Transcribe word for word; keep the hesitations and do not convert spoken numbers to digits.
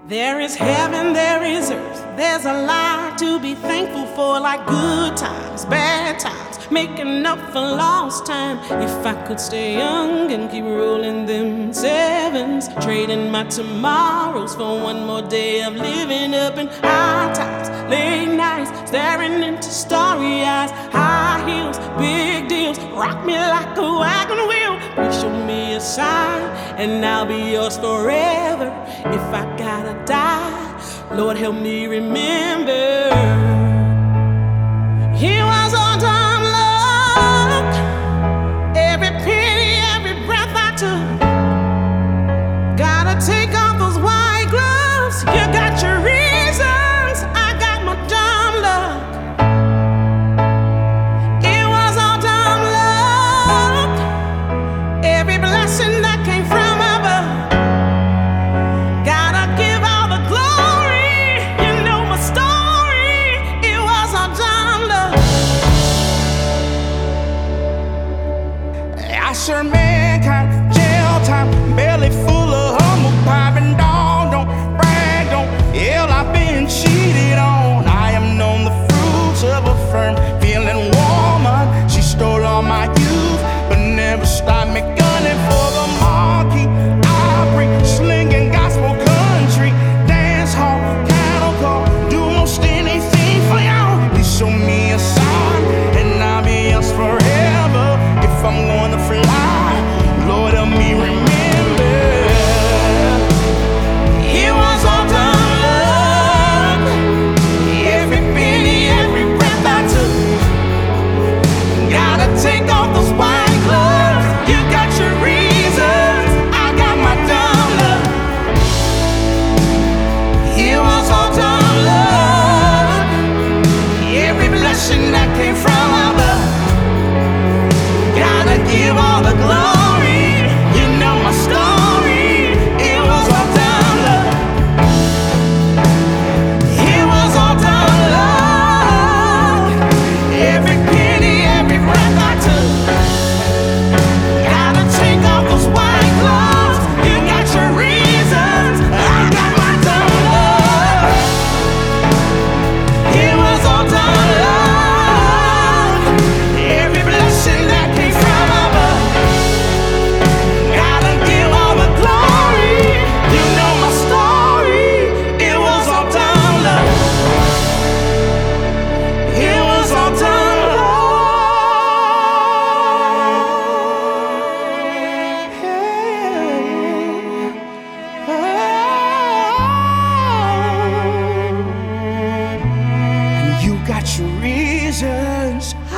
There is heaven, there is earth. There's a lot to be thankful for, like good times, bad times, making up for lost time. If I could stay young and keep rolling them sevens, trading my tomorrows for one more day of living up in high times, late nights, staring into starry eyes, high heels, big deals, rock me like a wagon wheel. Please show me a sign, and I'll be yours forever. If I gotta die, Lord, help me remember. He was all dumb luck, every penny, every breath I took. Gotta take off those white gloves. You got your reasons, I got my dumb luck. It was all dumb luck, every blessing that came from above. Gotta give all the glory, you know my story. It was all dumb luck. I sure mankind, jail time, belly full of humble pie and dog. Don't brag, don't yell, I've been cheated on. I am known the fruits of a firm, feeling woman. She stole all my youth, but never stopped me gunning for the marquee. I bring slinging gospel country, dance hall, cattle call, do most anything for y'all. Please show me a sign, and I'll be yours forever. If I'm gonna fly, Lord, help me remember. It was all dumb luck, every penny, every breath I took. Gotta take off those white gloves. You got your reasons, I got my dumb luck. It was all dumb luck, every blessing that came from above. Gotta give all the glory, you know my story. It was all dumb luck. It was all dumb luck, every penny, every breath I took. Gotta take off those white gloves. You got your reasons, I got my dumb luck. It was all dumb luck, every blessing that came from above. Gotta give all the glory, you know my story. It was all dumb luck. It was all dumb luck. And you got your reasons,